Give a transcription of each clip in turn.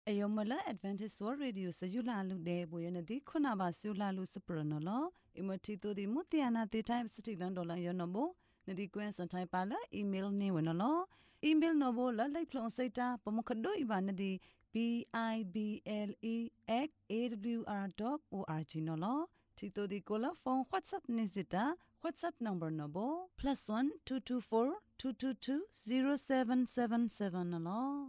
Ayomala Adventist World Radio Sayula Lude Boyanadi Kunaba Sula Lucipranola, Imotito di Mutiana the time city landola yonobo, Nadi Gwen Santai Pala, email Newanolo, email nobo la like plon seta, Pomokado Ibanadi BIBLE@awr.org nolo, Tito di Cola phone WhatsApp Nizita, WhatsApp number nobo, +1 224 222 0777 nolo.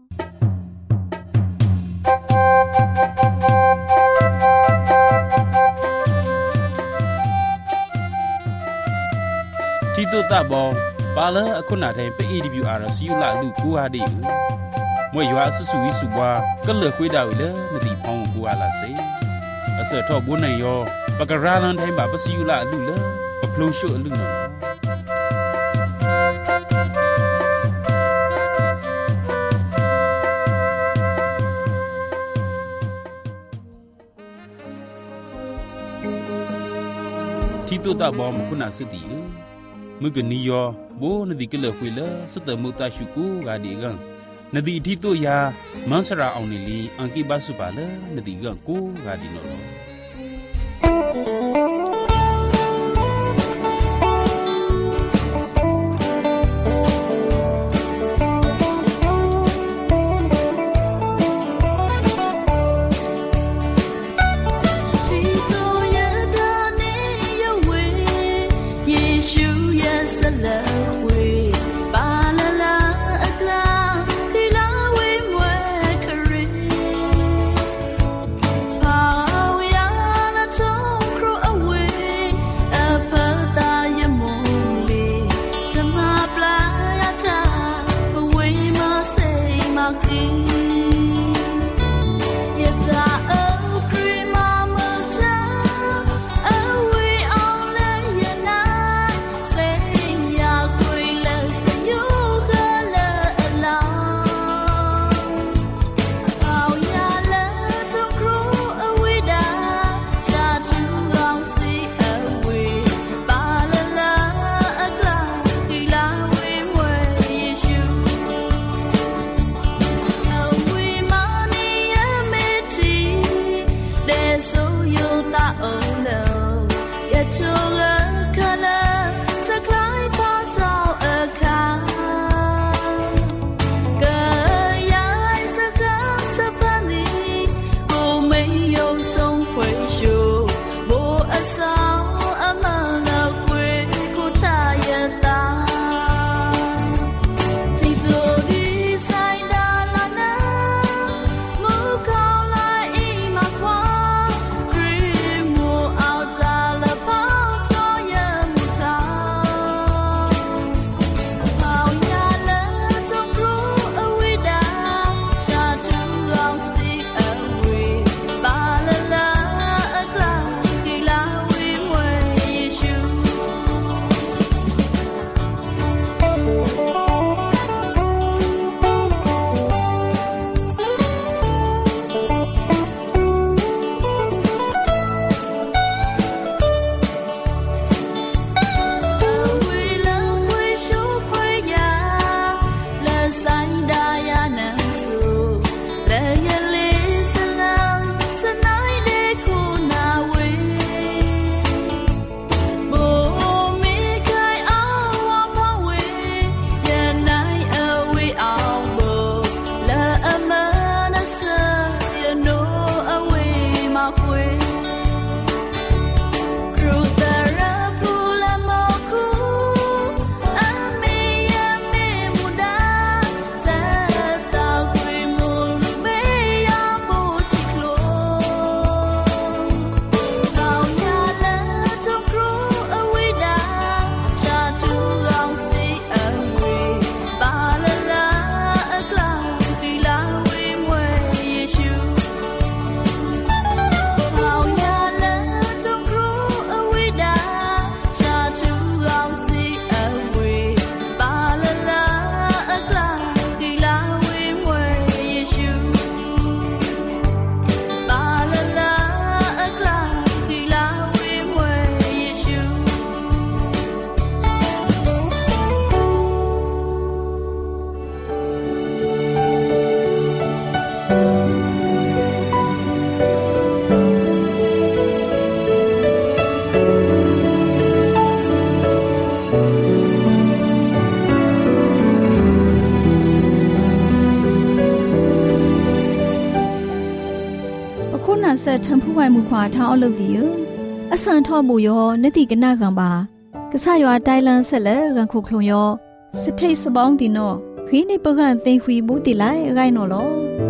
Tito tabo pala akuna the pe AWR siu la lu ku ha de mo ywa su su wi su bwa ka le khwe da wi le na di phong ku ala se asa tho bu nai yo pa ka ra lan thai ba pa siu la lu le pa phlo shu lu no Tito tabo mo kuna su di Mugni yo bo na di kele khwela sata muta shuku ga di gang na di thito ya mansara aw ni li anki basu pala na di gang ko ga di no Power ခုနဆက်ထံဖူးဝိုင်မူခွာထောင်းအလုပ်ဒီယအဆန်ထော့မှုယောနတိကနာကံပါကဆရွာတိုင်လန်ဆက်လက်ရန်ခုခလုံယောစထိတ်စပေါင်းဒီနောခီးနေပကန့်သိခွေမှုတီလိုက်ရိုင်းနော်လော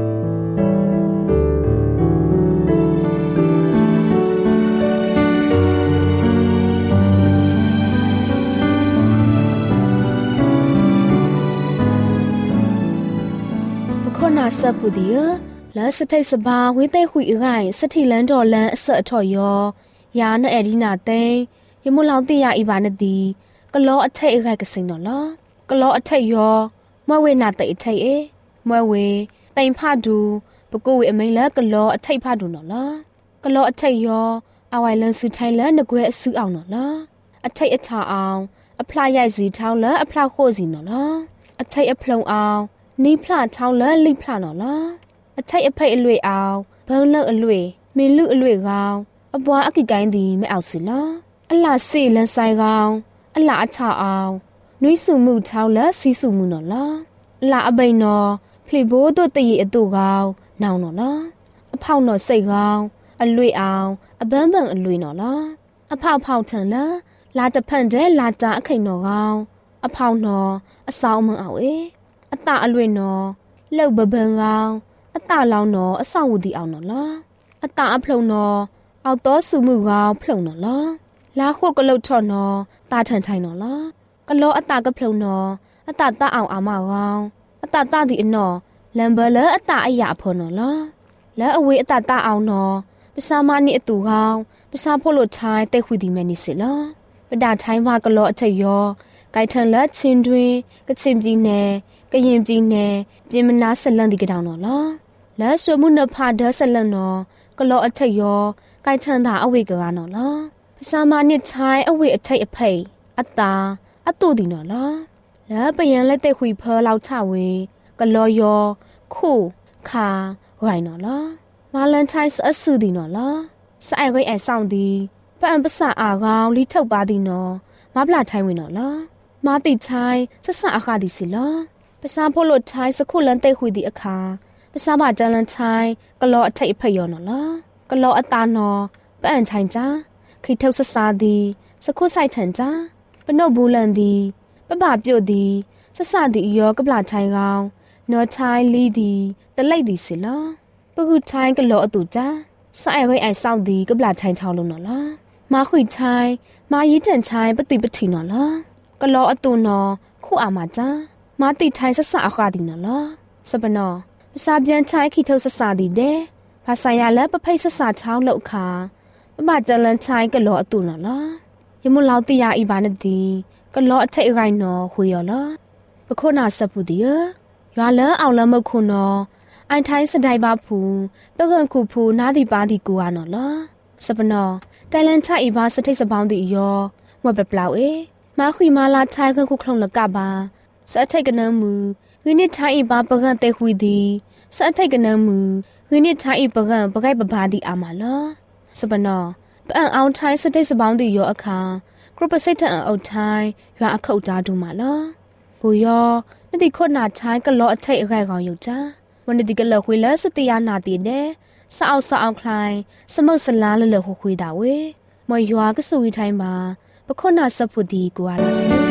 ခုနဆက်ဖူဒီလာစထိတ်စပါဝေးသိခွေရိုင်းစတိလန်တော်လန်အဆက်အထော်ယောယာနအဒီနာသိယမလောင်တိယဤပါနတိကလောအထိတ်ရိုက်ကစိန်တော်လားကလောအထိတ်ယောမွဲဝေနာတိတ်အထိတ်မွဲဝေတိုင်ဖဒူပကိုဝေအမိန်လကလောအထိတ်ဖဒူနော်လားကလောအထိတ်ယောအဝိုင်လန်စုထိုင်လန်ငွဲအစုအောင်နော်လားအထိတ်အချအောင်အဖလာရိုက်စီထောင်းလအဖလာခို့စီနော်လားအထိတ်အဖလုံအောင်နီးဖလာထောင်းလလိဖလာနော်လားအထိတ်အဖိတ်အလွေအောင်ဘုံလောက်အလွေမင်းလူအလွေကောင်းအပွားအကိကိုင်းသည်မအောင်စီလားအလှစေလန်ဆိုင်ကောင်းအလှအချအောင်နှွေးစုမှုထောင်းလစီစုမှုနော်လားအလှအပိန်နော်ဖလီဘိုးတို့တရီအတူကောင်းနောင်နော်လားအဖောက်နော်စိတ်ကောင်းအလွေအောင်အပန်းပန်းအလွေနော်လားအဖောက်ဖောက်ထန်လားလာတဖန်တဲ့လာတာအခိန်နော်ကောင်းအဖောက်နော်အဆောင်မအောင်အတအလွေနော်လှုပ်ပပန်ကောင်းအတလောင်းနော်အဆောင်ဝတီအောင်နော်လားအတအဖလုံနော်အောက်တော်စုမှုကောင်းဖလုံနော်လားလာခုတ်ကလုတ်ထော့နော်တာထန်ထိုင်နော်လားကလောအတကဖလုံနော်အတတအောင်အာမကောင်းအတတဒီအနော်လမ်ဘလအတအရာအဖော်နော်လားလဲအဝေးအတတအောင်နော်ပစာမနိအတူကောင်းပစာဖို့လို့ထိုင်တိတ်ခွေဒီမဲနိစစ်လားပဒါထိုင်ဝကလောအထက်ယောဂိုင်ထန်လက်ချင်းတွင်ကချင်ပြည်နယ်ကရင်ပြည်နယ်ပြင်မနာဆက်လန့်ဒီကတောင်နော်လားလဲဆွမှုနဖာဒဆက်လန့်နော်ကလောအထက်ယောဂိုင်ထန်တာအဝေကကနော်လားပစာမနိထိုင်အဝေအထိတ်အဖိတ်အတာအတူဒီနော်လားလဲပယံလက်တဲ့ခွေဖဲလောက်ချဝေကလောယောခုခါဂိုင်နော်လားမာလန်ချိုင်းအဆူဒီနော်လားစိုက်ခွေအဆောင်ဒီပန်ပစအာကောင်လိထုတ်ပါဒီနော်မပလာထိုင်ဝင်နော်လားမာတိချိုင်းဆက်ဆအခါဒီစီလားပစာဖို့လို့ချိုင်းစခုလန်တဲ့ခွေဒီအခါပစာမတန်လန်ချိုင်းကလောအထိတ်အဖိတ်ယောနော်လားကလောအတာနော်ပန်ချိုင်းကြခိထုတ်ဆဆာဒီစခုဆိုင်ထန်ကြပနုတ်ဘူးလန်ဒီပပပြုတ်ဒီဆဆဒီယောကပလာထိုင်ကောင်နော်ထိုင်းလီဒီတလိတ်ဒီစီလားပကုထိုင်းကလောအတူကြစိုက်ခွေအိုင်ဆောက်ဒီကပလာထိုင်ထောင်းလုံးနော်လားမာခွေထိုင်းမာရီတန်ချိုင်းပတိပတိနော်လားကလောအတူနော်ခုအာမကြမာတိထိုင်းဆဆအခါဒီနော်လားစပနောပစာပြန်ချိုင်းခိထုတ်ဆဆဒီတဲ့ဘာဆိုင်ရလဲပဖိတ်ဆဆထောင်းလောက်ခါပပတလန်ချိုင်းကလောအတူနော်လားယမလောက်တိယဤဘာနတိကလောအထိတ်ရိုင်းနော်ခွေရောလားပခုနာစပူဒီရွာလန်းအောင်လမခုနော်အိုင်ထိုင်းစတိုင်ပါဖူပကန့်ခုဖူနာဒီပါဒီကူဟာနော်လားစပနောတိုင်လန်ချိုင်ဘာစထိတ်စပေါင်းဒီယောမွက်ပပလောက်မာခွေမာလာထိုင်းခုခလုံလကပါစအထိတ်ကနမူခင်းနစ်ထိုင်းဘာပကန့်တဲ့ခွေဒီစအထိတ်ကနမူခင်းနစ်ထိုင်းပကန့်ပကိုက်ပဘာဒီအာမလားစပနောပန်အောင်ထိုင်းစထိတ်စပေါင်းဒီယောအခါကရပစိတ်တန်အုတ်ထိုင်းရွာအခုတ်တာဒူမာလားဘူယောနတိခုနာထိုင်းကလောအထိတ်အခိုက်ကောင်ယုတ်ကြမနတိကလောခွေလစတယာနာတီတဲ့စအောင်ခလိုင်းစမုတ်စလားလလခွခွေတာဝေမရွာကဆူဝီထိုင်းပါပခုနာစဖူဒီကိုအားလာစေ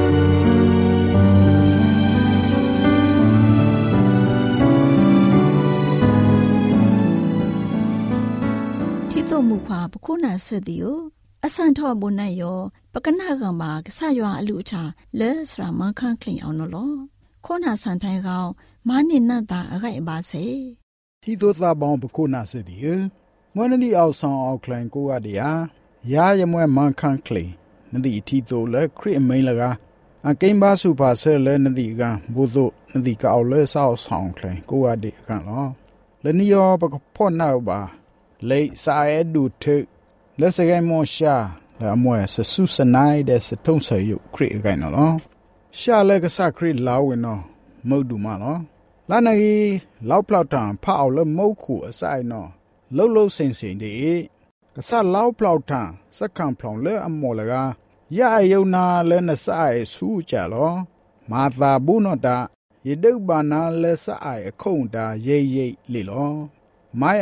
ဖြစ်တော်မူခွာပခုနာဆက်ဒီယအဆန်ထောဘုန်နယောပကနာကံပါကဆရွာအလူအချာလဲစရာမခန့်ခလင်အောင်နော်ခေါနာဆန်ထိုင်ကောင်မာနိနတ်တာအခိုက်ပါစေဟီတိုသာဘောင်ပခုနာစဒီမွနဒီအောက်ဆောင်အောက်ခလိုင်ကိုရဒီယာရာယမွဲမန်ခန့်ခလင်နဒီထီတိုလဲခရစ်မိန်လကအကိမ္ဘာစုပါဆဲလဲနဒီကဘုဒ္ဓနဒီကောက်လဲဆောက်ဆောင်ခလိုင်ကိုရဒီကန်လောလနီယောပကဖော့နောက်ပါလေစာအဲဒူထေလက်စကဲမောရှာလာမွဲဆဆုစနိုင်တဲ့စထုံးဆယုခရစ်အကိုင်နော်ရှာလဲကစခရစ်လာဝင်နော်မုတ်ဒူမနော်လာနေလောက်ပလောက်တံဖအောက်လဲမုတ်ခုအဆိုင်နော်လှုပ်လှုပ်စင်စင်ဒီကစလောက်ပလောက်တံစက္ကံဖလောင်လဲအမော်လကရအယုံနာလဲနဆိုင်ဆူကြလောမာသာဘူးနော်တာရဒုဘာနာလဲဆိုင်အခုံတာရိတ်ရိတ်လေလောမိုင်ယာ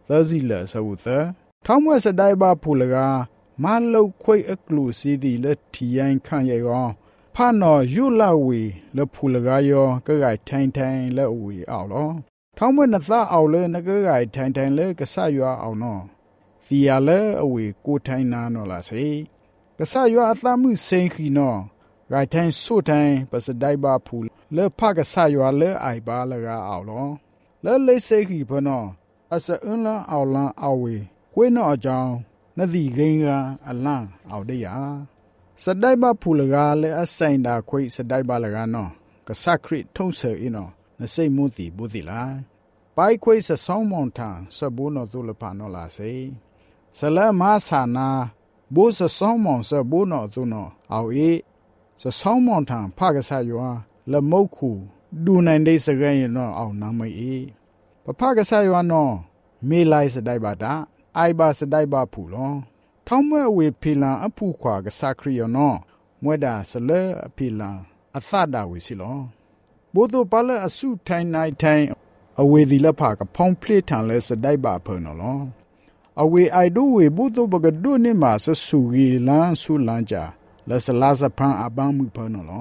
30 Sauta Thomas Daiba Pulaga Manlo Quay a clue see the let Tian Kanye Pano Yulawi le Pulagayo Gagai Tantan le we outlaw Thomas Natha Aule Nagagai Tantan le Gasayua or no Thea le away good time no la say Gasayua Athamu saying he no Right time so time but the Daiba Pool le Pagasayua le Aiba Laga outlaw Le say he pano as a unla outland away when no a jown Nadi Ringa Alan out there Sadaiba Pulaga le assign da quay Sadaiba Lagano Kasakri Tonser ino na say muti budila Pai quay sa song mountain sabuno tulapano la say Sala masana bo sa song mon sabuno tuno au e sa song mountain Pagasayua le moku do 9 days again no au namai e Papagasayua no me lai Sadaiba da Aiba Sadaiba Pulon Tomwe we pila apukwa gasakri no mweda sele pila athada we silo Bodo pala asu time night time away the lapa ka pong play tan le Sadaiba perno lo Awe I do we bodo bagado ni ma sa sugi lan su lanja la salaza pan abamu perno lo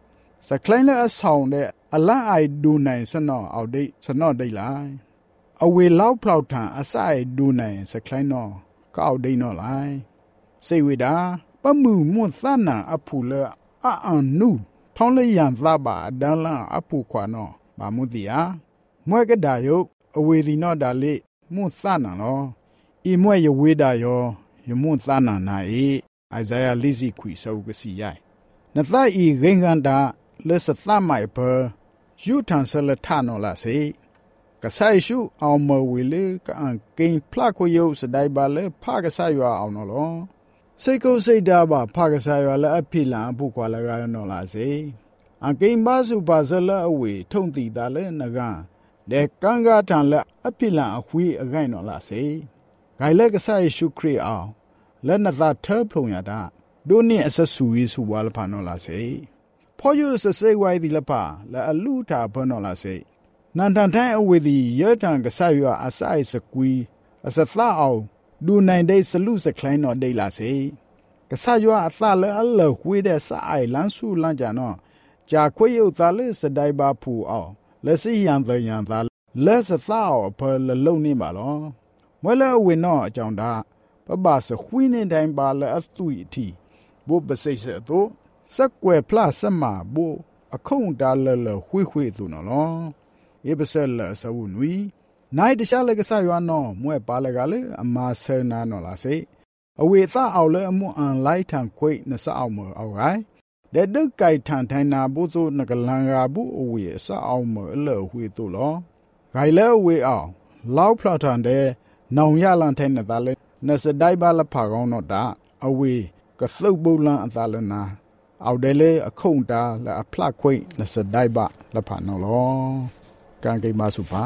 Sa klein le asong de ala I do nine sa no out date sa no day lai Awe lau plau tan asai do nine sa klein no Cao day no lai. Say we da, but moo moon thana a puller a nu. Tonly yan thaba dala a puquano, Bamudia. Mwagadayo, away the no da late, moon thana no. E mwe ya weda yo, your moon thana na e, Isaiah Lizzie qui so gasi yai. Natha e ringanda, less a thamai per, you tansalatano la say. Kasai shu au mo wile ka an gain plako yo Sadaiba le Pagasayua au no lo Seiko say daba Pagasayua le apila bukwa la ga no la se an gain basu bazala away tonti da le naga de kanga tan le apila ahui agai no la se gai le kasai shu kri au le na da third plong ya da do ni asasui su wal pa no la se pho yo se say wai di la pa le alu ta pa no la se Nantan time with the Yertan Gasayua asai saqui as a flower do 9 days salute a klein or day la say. Gasayua athale alla with a sai lansu lanjano. Jaquio thale Sadaiba pu au. Let's see yan the yan thal. Less a flower per the lonely malo. Well, we know John da. Babas a whinny dime ball of 2 tea. Bo besay though. Sakwe plus sama bo a cone dollar hui to no. Ebesel sa unwi Night shall Gasayua no mwe palagale a maserna no la say Awe tha aule mo an light and quake na sa almo alright De de kai tan tan na buto nakalanga bu we sa almo le hui to lo Gai le we ao Lau platan de Nong ya lan tan na dale na sa Daiba la pagong no da Awe ka thuk bu lan athalana Au dele a kong da la a plak quake na sa Daiba la pa no lo Gangi Masupa,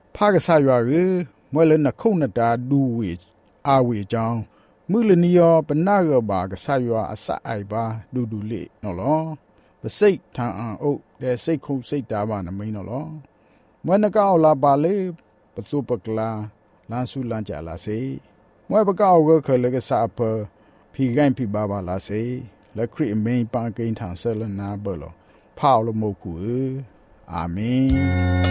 Pagasayua, Mwellen a conata do which are we John, Mulinio, Benago Bagasayua, a Saiba, do late no law. The sake town oak, their sake who say Davan a main law. When a gao la bale, Pathupakla, Lansu Lanja la say, Mwabagao worker like a sapper, Pigampi Baba la say, La Cree main banking town selling na bello, Paolo Moku. Amen.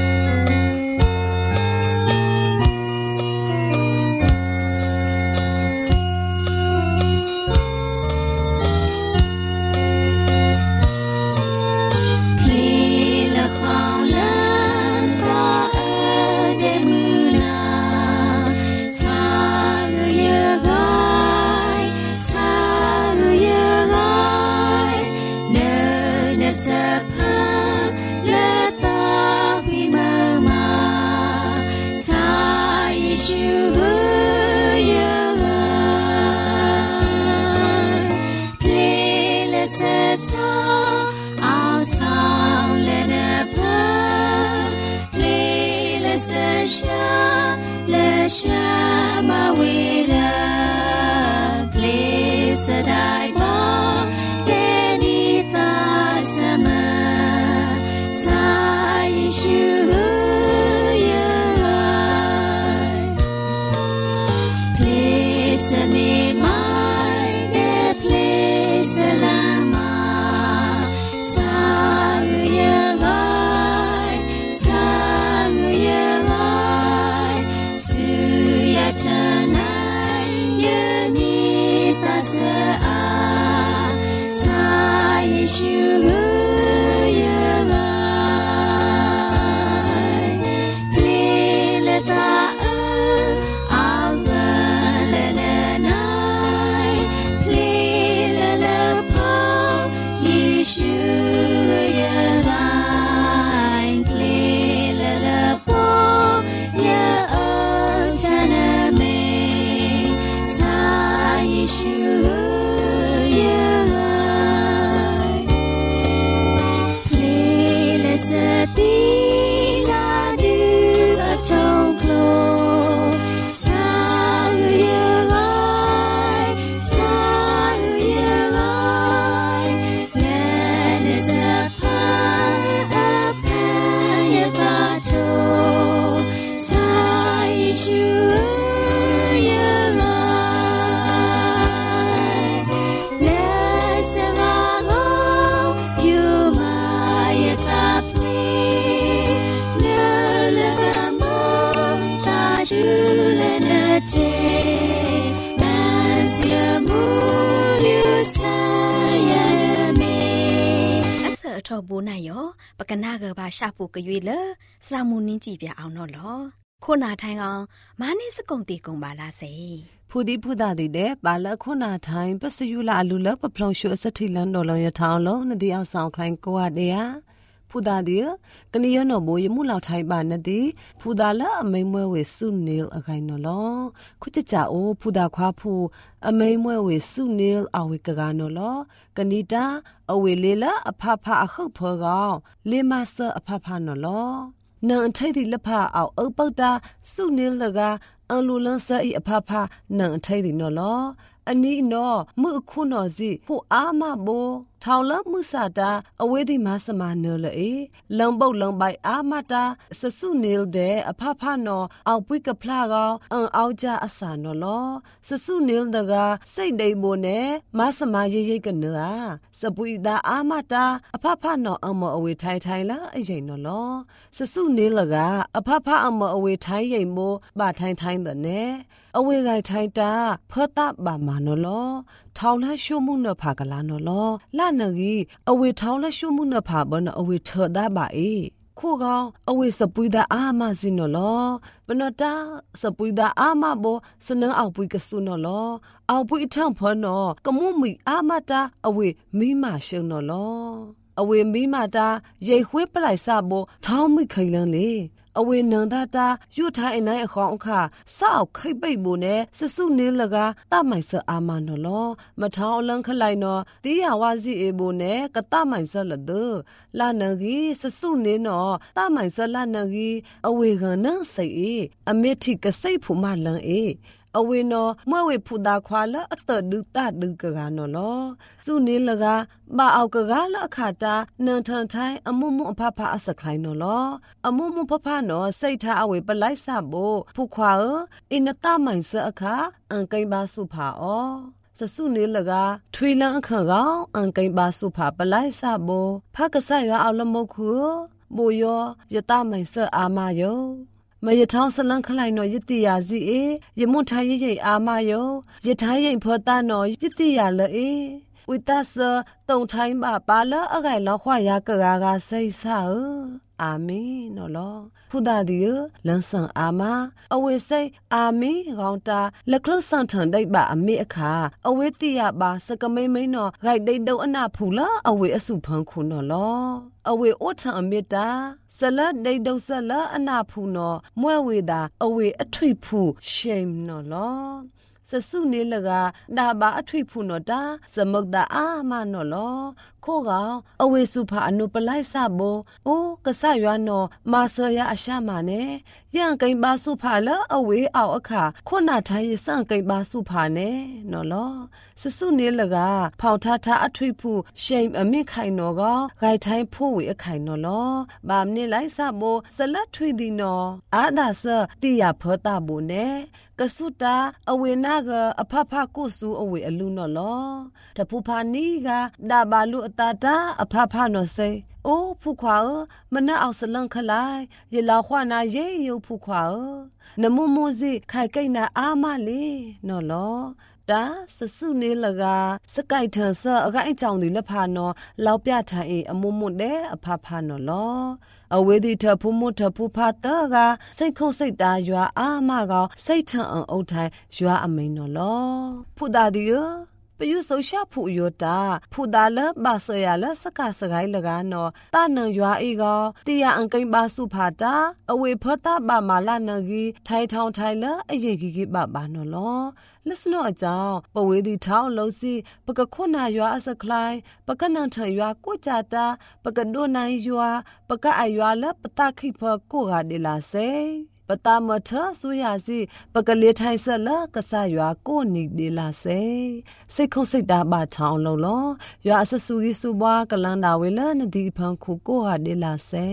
ထဘူနာယောပကနာကဘာရှာဖို့ကရွေလစရာမူနင်းကြည့်ပြအောင်တော့လောခုနာထိုင်ကောင်မာနေစကုံတီကုံပါလားစေဖူဒီဖူဒါဒီတဲ့ဘာလခုနာထိုင်ပစယူလာအလူလပပလုံရှုအစတိလန်တော်လောရထောင်းလုံးနဒီအောင်ဆောင်ခိုင်ကိုရတဲ့ယာဖူဒါဒီကနီယနောဘိုယမှုလောက်ထိုင်ပါနဒီဖူဒါလာအမိန်မွဲဝေစုနေလအခိုင်နော်လောခုတကြအိုဖူဒါခွာဖူအမိန်မွဲဝေစုနေလအဝေကကနော်လောကနီတာအဝေလေလအဖဖအခုဖောကောင်လေမဆာအဖဖနော်လောနန်ထိုက်ဒီလဖအောက်အပုတ်တာစုနေလကအလူလန်ဆာအဖဖနန်ထိုက်ဒီနော်လောအနီနော်မှုခုနော်စီဖို့အာမဘိုထောင်လမှုစာတာအဝေးဒီမဆမနော်လေလုံပုတ်လုံပိုက်အာမတာစစုနေတဲ့အဖဖနော်အောက်ပွိကဖလာကောင်အောက်ကြအစာနော်လောစစုနေတကစိတ်ဒိတ်ဘိုနဲ့မဆမရိတ်ရိတ်ကနော်စပွိတာအာမတာအဖဖနော်အမအဝေးထိုင်ထိုင်လာအရင်နော်လောစစုနေလကအဖဖအမအဝေးထိုင်ရင်မို့ပါထိုင်ထိုင်တဲ့နဲ့အဝေးကထိုင်တာဖောတာပါမနော်လောထောင်လက်ရှုမှုနဖာကလာနော်လောလာနကြီးအဝေထောင်လက်ရှုမှုနဖာဘနအဝေထောဒါပါအေခိုကောင်အဝေစပွိဒါအာမစင်နော်လောဘနတာစပွိဒါအာမဘောစနအောင်ပွိကဆုနော်လောအောက်ပွိထံဖောနော်ကမှုမီအာမတာအဝေမိမရှုံနော်လောအဝေမိမတာရိတ်ခွေးပလိုက်စဘောထောင်းမိခိန်လန်းလေအဝေနန္ဒတာယူထိုင်နိုင်အခေါအခါစောက်ခိတ်ပိတ်ဘူးနဲ့စစုနေလကတမိုင်စအာမနော်လောမထောင်းအလန်းခလိုက်နော်တီးရဝစီအေဘူးနဲ့ကတမိုင်စလဒလာနကြီးစစုနေနော်တမိုင်စလနကြီးအဝေကနစိတ်အမေတိကစိတ်ဖူမလန်အဝေနော်မွဲဝေဖူတာခွာလအတဒုတဒုကကနော်လောစုနေလကဘာအောက်ကကလအခါတာနန်ထန်ထိုင်အမှုမှုအဖဖအစခိုင်နော်လောအမှုမှုဖဖနော်စိတ်ထားအဝေပလိုက်စဖို့ဖူခွာအင်းတမိုင်စအခါအန်ကိန်ပါစုဖာအောစစုနေလကထွေလန်းအခါကောင်အန်ကိန်ပါစုဖာပလိုက်စဖို့ဖကဆရွာအောင်လမုတ်ခုဘိုယောယတမိုင်စအာမယောမယထောင်းစလန်းခလိုက်နော်ယတိယာစီယမွန်ထိုင်ရိတ်အာမယောယထိုင်းရိတ်ဖောတာနော်ယတိယာလေဝိတဆတုံထိုင်းပါလအခိုင်လောက်ခွာရကကစိတ်ဆာအာမင်နော်လောဖုဒာဒီလန်ဆန်အာမအဝေစိတ်အာမင်ကောင်းတာလကလဆန်ထန်ဒိတ်ပါအမေအခါအဝေတိယပါစကမိမိန်နော်ဂိုက်ဒိတ်တုံအနာဖူလာအဝေအစုဖန်ခုနော်လောအဝေအိုထံအမေတာဆလတ်ဒိတ်တုံဆလအနာဖူနော်မွဲဝေတာအဝေအထွိဖူရှိမ်နော်လောစစုနေလကဒါဘာအထွိဖုနောတာစမုတ်တာအာမနောလောခိုးကောင်အဝေစုဖာအနုပလိုက်စဘောအိုကဆရွာနောမာဆရာအရှာမနဲ့ရန်ကိန်ပါစုဖာလအဝေအောက်အခါခုနထိုင်းစန့်ကိန်ပါစုဖာနဲ့နော်လောစစုနေလကဖောင်ထထအထွိဖုရှိမ်အမိခိုင်နောကဂိုက်ထိုင်းဖို့ဝေအခိုင်နော်လောဘာမနေလိုက်စဘောစလတ်ထွေဒီနော်အာဒါဆတိယဖောတာဘောနဲ့ကဆုတာအဝေနာကအဖဖကုစုအဝေအလူနော်လောတပူဖာနီကဒါဘာလူအတာတာအဖဖနော်စေအိုဖူခွာမနအောင်စလန်ခလိုက်ရေလာခွာနာရေယုဖူခွာနမမိုးစီခိုင်ကိတ်နာအာမလေးနော်လောတာစစုနေလကစကိုက်ထန်ဆအကိုက်ကြောင်ဒီလက်ဖာနော်လောက်ပြထိုင်အမုံမွတ်တဲ့အဖဖနော်လောအဝေဒီထဖုမုထဖုဖာတကစိတ်ခုတ်စိတ်တာရွာအာမကောင်စိတ်ထန်အောင်အုတ်ထိုင်ရွာအမိန်နော်လောဖုတာဒီပယုဆိုရှာဖူယောတာဖူဒါလဘာဆယာလစကစကိုင်းလကနော်တာနံရွာအေကောတီယာအန်ကိန်ပါစုဖာတာအဝေဖတာဘာမာလာနဂီထိုင်ထောင်ထိုင်လအယေဂီဂီဘာဘာနော်လောလစနောအကြောင်းပဝေဒီထောင်းလုံးစီပကခုနာရွာအစခလိုင်းပကနန်ထရွာကိုကြတာပကဒိုနိုင်ရွာပကအရွာလပတခိဖကိုကဒေလာစေပတမထဆူရစီပကလေးထိုင်ဆက်လကဆရွာကိုနိဒေလာစေစိတ်ခုတ်စိတ်တာပါထောင်းလုံးလောရွာအဆဆူရီစုဘွားကလန်တာဝေလနဒီဖန်ခုကိုဟာဒေလာစေ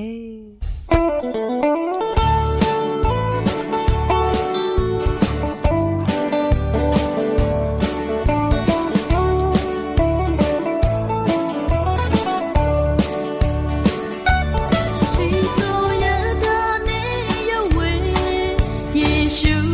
you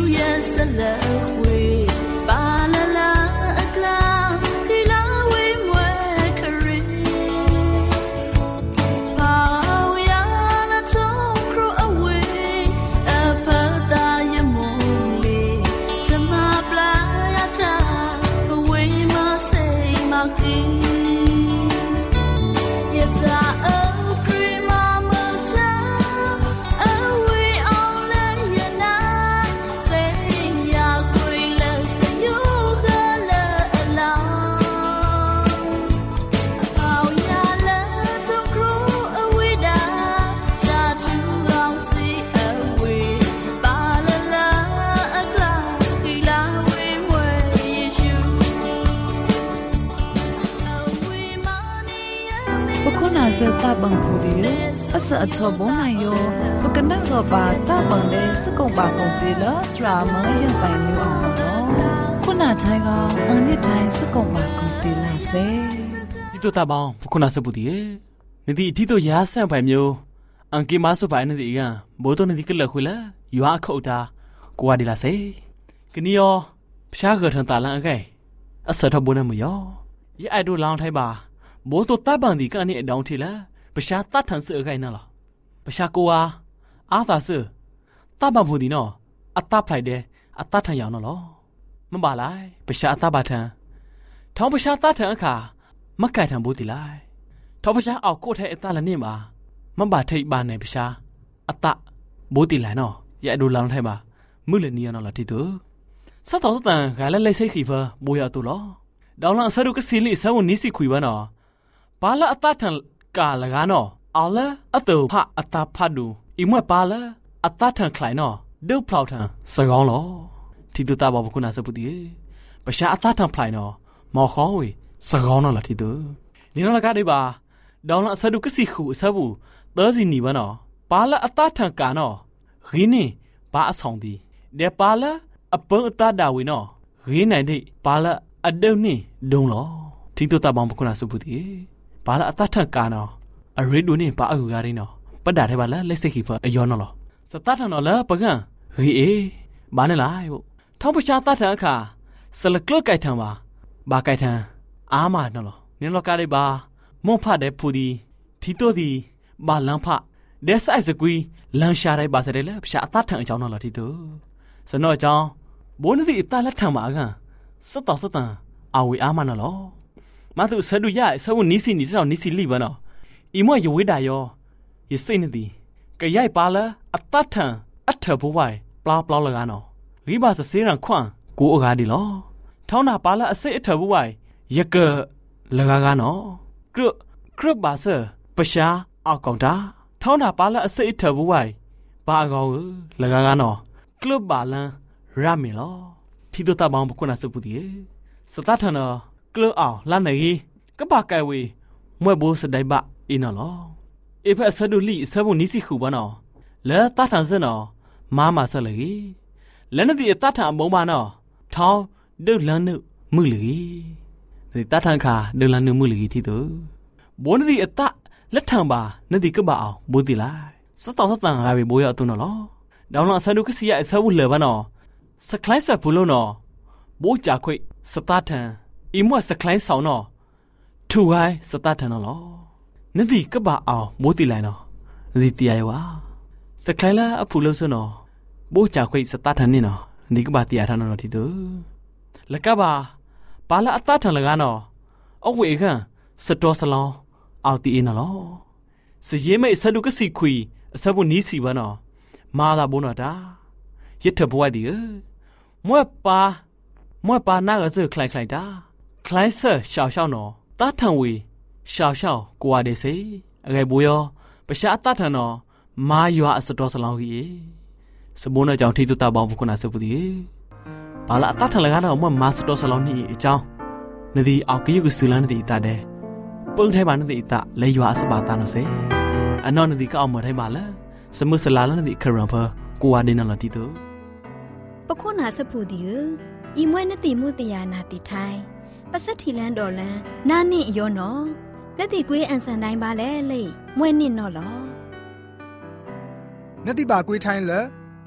เซตาบังพูดีอาศัยทบนายโยพกันนักบาตาบังเลสกงบากงตีละสรามังยังไปมิวอังกอคุณาไทยก็อันนี้ไทยสกงบากงตีละเซที่ตัวตาบังคุณาสบุดีนี่ที่ตัวยาเส้นไปมิวอังกีมาสุไปนี่ดีกันโบตัวนี่ก็เลิกคุยละอยู่อาเข้าตากว่าดีละเซกันนี่ยอพิชาเกิดทางตาลังไงอาศัยทบนายมิวยยี่ไอดูลองไทยบาโบตัวตาบังดีกันนี่ดองทีละประชาตัดทางเสือไงนั่นหรอประชากัวอาตาเสือตาบังพูดีเนาะอัตตาไพรเดอัตตาทางยาวนั่นหรอมันบาไลประชาอัตตาบาทางท้องประชาตัดทางขามักไก่ทางบูติไลท้องประชาเอาโคไทยอัตตาละนี่มามันบาไทยบานในประชาอัตตาบูติไลเนาะอย่าดูลองไทยบามือเลยนี่นั่นหรอที่ตัวสัตว์ต่างๆการเล่นเล่ใช้ขีเฟอบุยเอาตัวหรอดาวหลังสะดุกสิลิสาวนิสิคุยบ้านเนาะปาละอัตตาทางกาละกันเนาะเอาละอัตโตพะอัตตาพัดดูอีเมื่อปาละอัตตาทางคลายเนาะเดือบพลาวทางสกองหรอที่ตัวตาบอกคุณอาสบุดีประชาอัตตาทางพลายเนาะมอข้อวิสกองเนาะละที่ตัวนี่นั่นละกันได้บ่าดาวหลังสะดุกสิคุสาบุเตอร์สินีบ้านเนาะปาละอัตตาทางกาเนาะรีนี่ปาอสองดีเดี๋ยวปาละอเปิงอัตตาดาวิเนาะรีไหนดิปาละอเดิมนี่ดงหรอที่ตัวตาบอกคุณอาสบุดีปาละอัตตาทางกาเนาะอริดูนี่ปาอูการิเนาะปะดาได้บาละเลสกิพออยอนเนาะสตาร์ทเนาะละปะกันเฮ้ยบาเนี่ยล่ะบ่ท้องประชาตัดทางค่ะสลักเลือกไก่ทางบาไก่ทางอามาเนาะเนี่ยเรากาได้บามองพาได้ผู้ดีที่ตัวดีบาลังพะเดสไอสกุยลังชาได้บาเสด็จแล้วประชาตัดทางเจ้าเนาะละที่ตัวสนอเจ้าบนที่ตาละทางมากันสตอสตังเอาไว้อามาเนาะมาตุสะดุยะสวนิสินี่เจ้านิสิลีบ่เนาะอีมั่วอยู่ไว้ได้ยอยิ่งสิ่งนี้ก็ย้ายปาละอัตตาทางอัตเถบุไว้ปลาปลาละกันเนาะริบาสเสียงขวางกูโอกาสดีล้อท้องหน้าปาละเสียอัตเถบุไว้ยกเกละกันเนาะกรุบบาเซประชาเอากองตาท้องหน้าปาละเสียอัตเถบุไว้ปากเอาละกันเนาะกรุบบาลังรามิล้อที่ตัวตาบางบุคคลน่าสบุดีสตาร์ทเนาะกรุเอาล้านไหนก็ปากไกวีมวยบูสได้บะอีน่ะล้อเอฟสะดุลีสบุนิสิคูบ้าเนาะแล้วตาทางเสนาะมาสเลยแล้วนั่นที่ตาทางมองมาเนาะท้าวเดินลันนึมือเลยนี่ตาทางขาเดินลันนึมือเลยที่ตัวบนนั่นที่ตาและทางบ่านั่นที่ก็บ่าวบุตรละสตอสตังอะไรบุยเอาตัวเนาะล้อดาวน์สะดุกสิยาสบุเลยบ้าเนาะสคลายสบุโลเนาะบูจากคุยสตาร์ทางอีมัวสคลายสาวเนาะถูไงสตาร์ทางเนาะล้อนั่นที่ก็บ่าวบุตรละเนาะนั่นที่ตีไอ้วะสคลายละอพูโลซเนาะบูจากคุยสตาร์ทางนี่เนาะนี่ก็บ่ตีไอ้ทางเนาะที่ตัวแล้วก็บ่าปาละอัตตาทางละกันเนาะเอาไว้กันสตอสลองเอาตีอินเนาะล้อสเยไม่สะดุกสิคุยสบุนิสิบ้าเนาะมาตาบุญดายึดเถอะบัวดีมวยปาหน้าก็จะคลายๆดาคลายเสือชาวเนาะตาทางวีชาวกว่าเดซิอะไรบุยประชาตาทางเนาะมาอยู่อาสตอสลองกีสมุนเจ้าที่ตุตาบางบุคคลอาศัยบุตรปาละตาทางละกันเนาะมาสตอสลองนี่เจ้านาดีเอากิยุกุสุลานาดีตาเดเปิ้งไทยบ้านนาดีตาเลยอยู่อาสบาตาเนาะเซอันนั้นนาดีก็เอามาไทยบ้านละสมุสลานาดีคารัมเพอกว่าเดนันละที่ตัวปะโคนาสพูดีอีมวยนติมุตยานาติไทยปัสสติแลนดอลันนานี่ยอเนาะนติกุยอันสันไดบาเลเลยมวยนี่เนาะลอนติบากวยไทยละ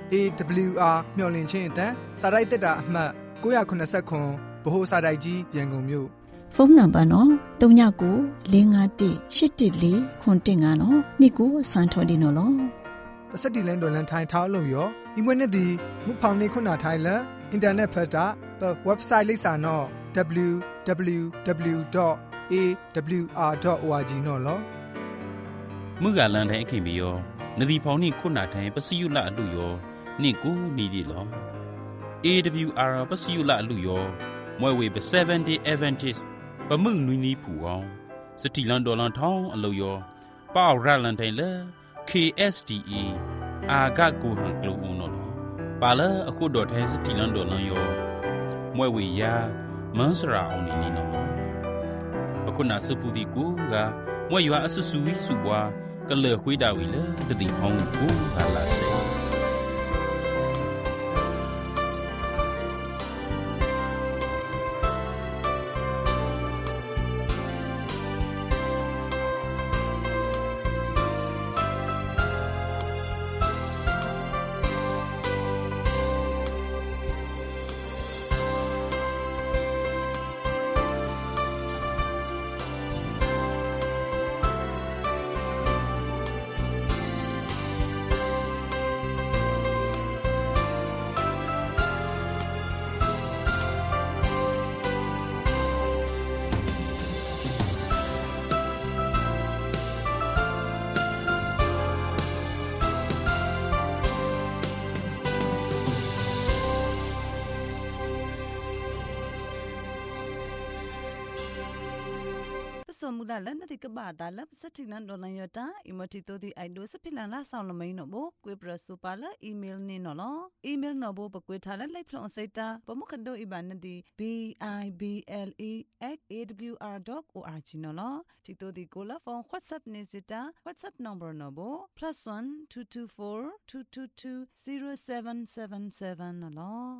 AWR မျှော်လင့်ခြင်းအတန်းစာရိုက်တက်တာအမှတ်989ဗဟိုစာရိုက်ကြီးရန်ကုန်မြို့ဖုန်းနံပါတ်နော်39951814နော်နှစ်ကိုစံထော်ဒီနော်လောပစတိလန်ဒေါ်လန်ထိုင်ထောင်းလို့ရောဒီမွေးနေ့ဒီမုဖောင်နေခုနာထိုင်လန်အင်တာနက်ဖတ်တာwebsite လိပ်စာနော် www.awr.org နော်လောမှုကလန်တိုင်းအခင်ပြီးရောနဒီဖောင်နေခုနာထိုင်ပစီယုလအလူရောနှစ်ကိုနီဒီလော AWR ပစီယုလအလူရောမွဲဝေပ7 day Adventist ပမှုနွီနီဖူအောင်စတီလန်ဒေါ်လန်ထောင်းအလူရောပေါရလန်တိုင်းလေ KSDA အာဂတ်ကိုဟန်ကလိုဦးနော်ပါလာအခုဒေါ်ထိုင်းစတီလန်ဒေါ်လန်ရောမွဲဝေယာမန်စရာအောင်နီနီနော်အခုနာစပူဒီကိုကမွဲရွာအဆဆူဝီစုပွားကလေခွေးတာဝီလေတတိဟောင်းကိုဟာလာစေสมมุติแล้วนั่นที่กบ้าตาแล้วสักทีนั้นโดนยอดตาอิมติโตที่ไอดูสักพิลานาสาวละไม่หนอบุกุยประสุปาละอีเมลนี่หนอลอีเมลหนอบุปกุยทาละไลพลองเซตาปมุขดอีบานนั่นที่ bible@awr.org หนอลที่โตที่กูละฟอง WhatsApp นี่สิตา WhatsApp number หนอบุ +1 224 222 0777หนอล